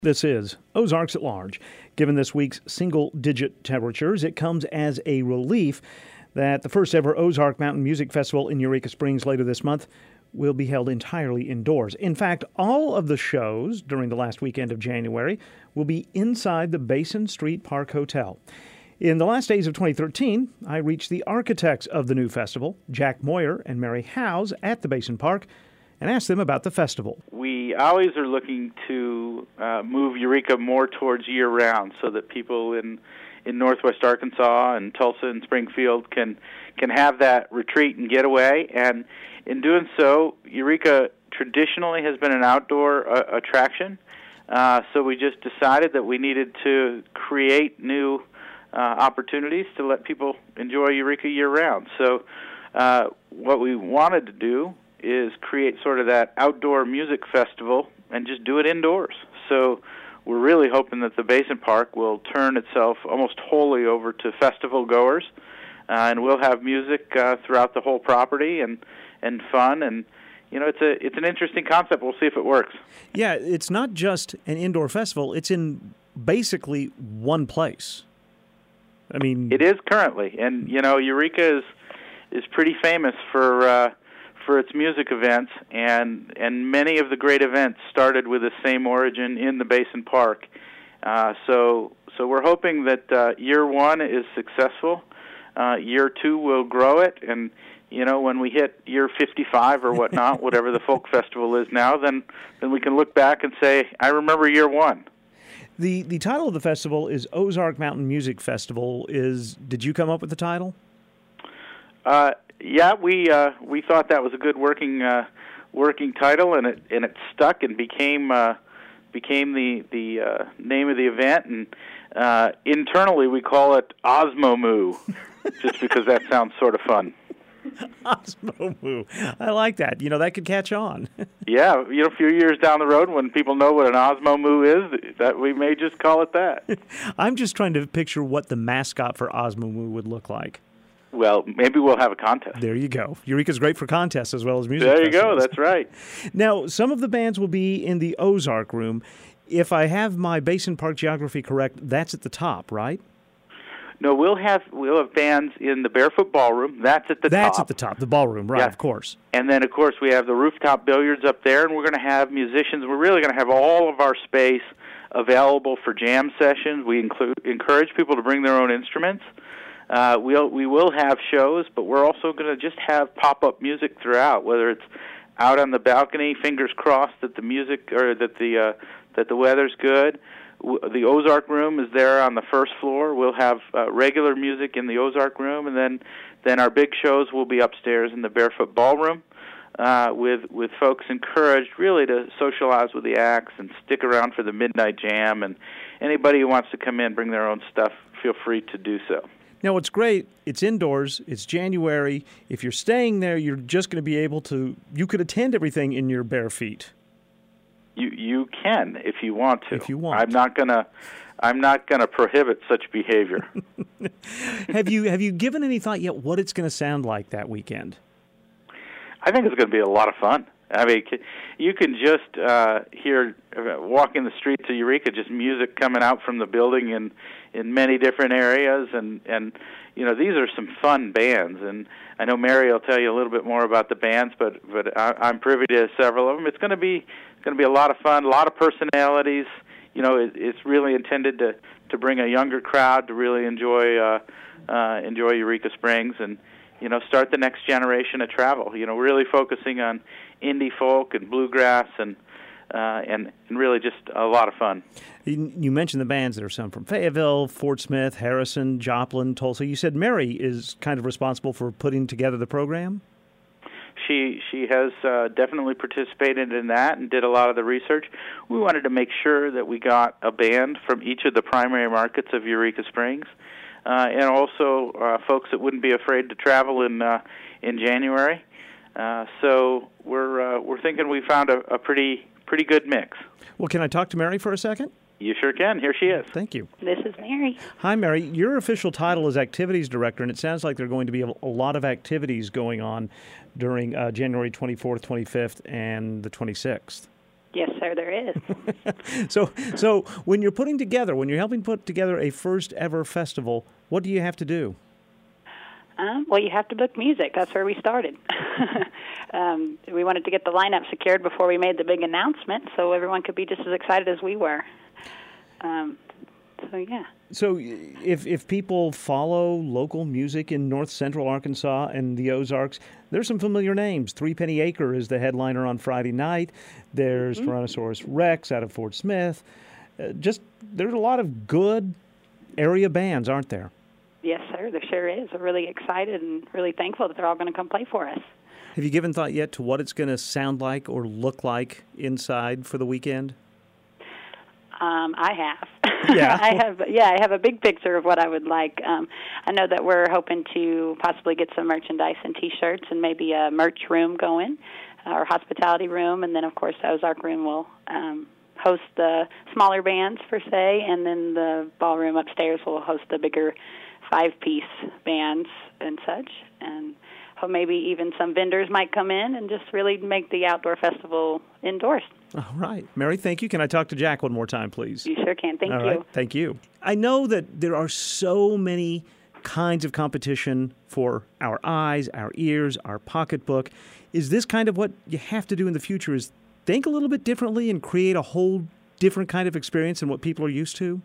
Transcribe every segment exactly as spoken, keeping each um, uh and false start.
This is Ozarks at Large. Given this week's single-digit temperatures, it comes as a relief that the first ever Ozark Mountain Music Festival in Eureka Springs later this month will be held entirely indoors. In fact, all of the shows during the last weekend of January will be inside the Basin Street Park Hotel. In the last days of twenty thirteen, I reached the architects of the new festival, Jack Moyer and Mary Howes, at the Basin Park, and asked them about the festival. We always are looking to uh, move Eureka more towards year-round so that people in in northwest Arkansas and Tulsa and Springfield can can have that retreat and getaway. And in doing so, Eureka traditionally has been an outdoor uh, attraction, uh, so we just decided that we needed to create new uh, opportunities to let people enjoy Eureka year-round. So uh, what we wanted to do is create sort of that outdoor music festival and just do it indoors. So we're really hoping that the Basin Park will turn itself almost wholly over to festival goers, uh, and we'll have music uh, throughout the whole property and, and fun. And, you know, it's a it's an interesting concept. We'll see if it works. Yeah, it's not just an indoor festival. It's in basically one place. I mean... It is currently. And, you know, Eureka is, is pretty famous for... Uh, for its music events, and and many of the great events started with the same origin in the Basin Park. Uh, so so we're hoping that uh, year one is successful. Uh, year two will grow it, and you know when we hit year fifty-five or whatnot, whatever the folk festival is now, then then we can look back and say, I remember year one. The the title of the festival is Ozark Mountain Music Festival. Is did you come up with the title? Uh, Yeah, we uh, we thought that was a good working uh, working title, and it and it stuck and became uh, became the the uh, name of the event. And uh, internally, we call it Osmomoo, just because that sounds sort of fun. Osmomoo, I like that. You know, that could catch on. Yeah, you know, a few years down the road, when people know what an Osmomoo is, that we may just call it that. I'm just trying to picture what the mascot for Osmomoo would look like. Well, maybe we'll have a contest. There you go. Eureka's great for contests as well as music There you festivals. go. That's right. Now, some of the bands will be in the Ozark Room. If I have my Basin Park geography correct, that's at the top, right? No, we'll have we'll have bands in the Barefoot Ballroom. That's at the that's top. That's at the top, the ballroom, right, yeah. Of course. And then, of course, we have the rooftop billiards up there, and we're going to have musicians. We're really going to have all of our space available for jam sessions. We include, encourage people to bring their own instruments. Uh, we'll, we will have shows, but we're also going to just have pop-up music throughout, whether it's out on the balcony, fingers crossed that the music or that the uh, that the weather's good. W- the Ozark Room is there on the first floor. We'll have uh, regular music in the Ozark Room, and then then our big shows will be upstairs in the Barefoot Ballroom, uh, with with folks encouraged really to socialize with the acts and stick around for the midnight jam. And anybody who wants to come in, bring their own stuff, feel free to do so. Now, what's great, it's indoors, it's January. If you're staying there, you're just going to be able to, you could attend everything in your bare feet. You you can if you want to. If you want. I'm not going to I'm not going to prohibit such behavior. have you have you given any thought yet what it's going to sound like that weekend? I think it's going to be a lot of fun. I mean, you can just uh, hear, uh, walking the streets of Eureka, just music coming out from the building in, in many different areas. And, and, you know, these are some fun bands. And I know Mary will tell you a little bit more about the bands, but, but I, I'm privy to several of them. It's going to be going to be a lot of fun, a lot of personalities. You know, it, it's really intended to, to bring a younger crowd to really enjoy uh, uh, enjoy Eureka Springs and, you know, start the next generation of travel. You know, really focusing on indie folk and bluegrass and uh, and and really just a lot of fun. You mentioned the bands. There are some from Fayetteville, Fort Smith, Harrison, Joplin, Tulsa. You said Mary is kind of responsible for putting together the program? She she has uh, definitely participated in that and did a lot of the research. We wanted to make sure that we got a band from each of the primary markets of Eureka Springs, uh, and also uh, folks that wouldn't be afraid to travel in uh, in January. Uh, so we're uh, we're thinking we found a, a pretty pretty good mix. Well, can I talk to Mary for a second? You sure can. Here she is. Thank you. This is Mary. Hi, Mary. Your official title is Activities Director, and it sounds like there are going to be a, a lot of activities going on during uh, January twenty-fourth, twenty-fifth, and the twenty-sixth. Yes, sir, there is. so, so when you're putting together, when you're helping put together a first ever festival, what do you have to do? Um, well, you have to book music. That's where we started. um, we wanted to get the lineup secured before we made the big announcement, so everyone could be just as excited as we were. Um, so, yeah. So if if people follow local music in north central Arkansas and the Ozarks, there's some familiar names. Three Penny Acre is the headliner on Friday night. There's mm-hmm. Tyrannosaurus Rex out of Fort Smith. Uh, just there's a lot of good area bands, aren't there? Yes, sir, there sure is. We're really excited and really thankful that they're all going to come play for us. Have you given thought yet to what it's going to sound like or look like inside for the weekend? Um, I have. Yeah. I have. Yeah, I have a big picture of what I would like. Um, I know that we're hoping to possibly get some merchandise and T-shirts and maybe a merch room going, uh, or hospitality room, and then of course the Ozark Room will um, host the smaller bands per se, and then the ballroom upstairs will host the bigger five-piece bands and such, and maybe even some vendors might come in and just really make the outdoor festival indoors. All right. Mary, thank you. Can I talk to Jack one more time, please? You sure can. Thank All you. Right. Thank you. I know that there are so many kinds of competition for our eyes, our ears, our pocketbook. Is this kind of what you have to do in the future, is think a little bit differently and create a whole different kind of experience than what people are used to?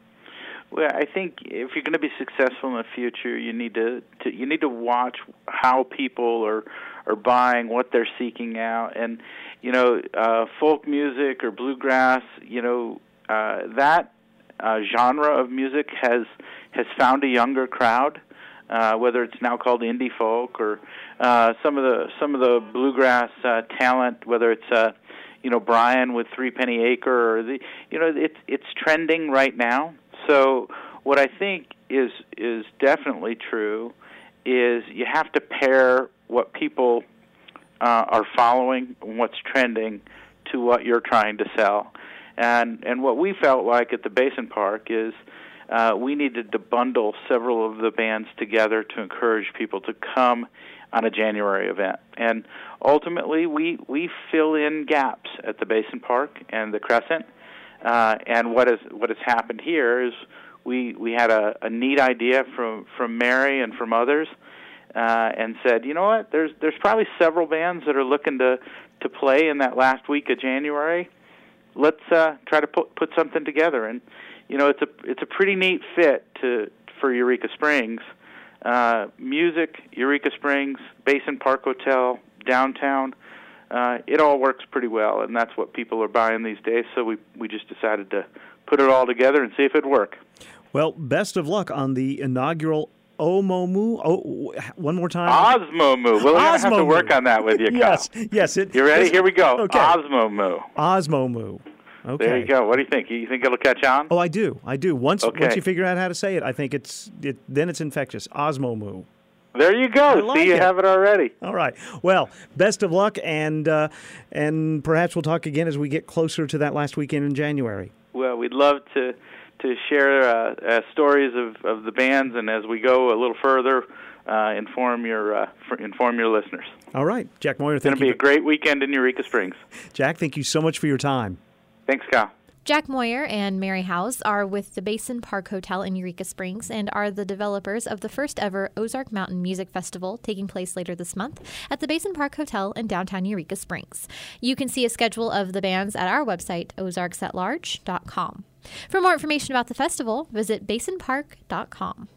Well, I think if you're going to be successful in the future, you need to, to you need to watch how people are are buying, what they're seeking out, and you know, uh, folk music or bluegrass. You know, uh, that uh, genre of music has has found a younger crowd. Uh, whether it's now called indie folk or uh, some of the some of the bluegrass uh, talent, whether it's uh, you know Brian with Three Penny Acre, or the you know it's it's trending right now. So what I think is is definitely true is you have to pair what people uh, are following, what's trending, to what you're trying to sell. And and what we felt like at the Basin Park is uh, we needed to bundle several of the bands together to encourage people to come on a January event. And ultimately, we, we fill in gaps at the Basin Park and the Crescent. Uh, and what has what has happened here is we we had a, a neat idea from, from Mary and from others, uh, and said, you know what, there's there's probably several bands that are looking to, to play in that last week of January. Let's uh, try to put put something together, and you know it's a it's a pretty neat fit to for Eureka Springs. Uh, music, Eureka Springs, Basin Park Hotel, downtown. Uh, it all works pretty well, and that's what people are buying these days, so we we just decided to put it all together and see if it'd work. Well, best of luck on the inaugural Omomu. Oh, one more time. Osmomu. Well, we're going to have to work on that with you, Kyle. Yes, yes. It, you ready? Here we go. Okay. Osmomu. Osmomu. Okay. There you go. What do you think? You think it'll catch on? Oh, I do. I do. Once okay. once you figure out how to say it, I think it's it, then it's infectious. Osmomu. There you go. Like See, you it. have it already. All right. Well, best of luck, and uh, and perhaps we'll talk again as we get closer to that last weekend in January. Well, we'd love to to share uh, uh, stories of, of the bands, and as we go a little further, uh, inform your uh, inform your listeners. All right, Jack Moyer. It's going to be a great weekend in Eureka Springs. Jack, thank you so much for your time. Thanks, Kyle. Jack Moyer and Mary Howes are with the Basin Park Hotel in Eureka Springs and are the developers of the first ever Ozark Mountain Music Festival taking place later this month at the Basin Park Hotel in downtown Eureka Springs. You can see a schedule of the bands at our website, ozarks at large dot com. For more information about the festival, visit basin park dot com.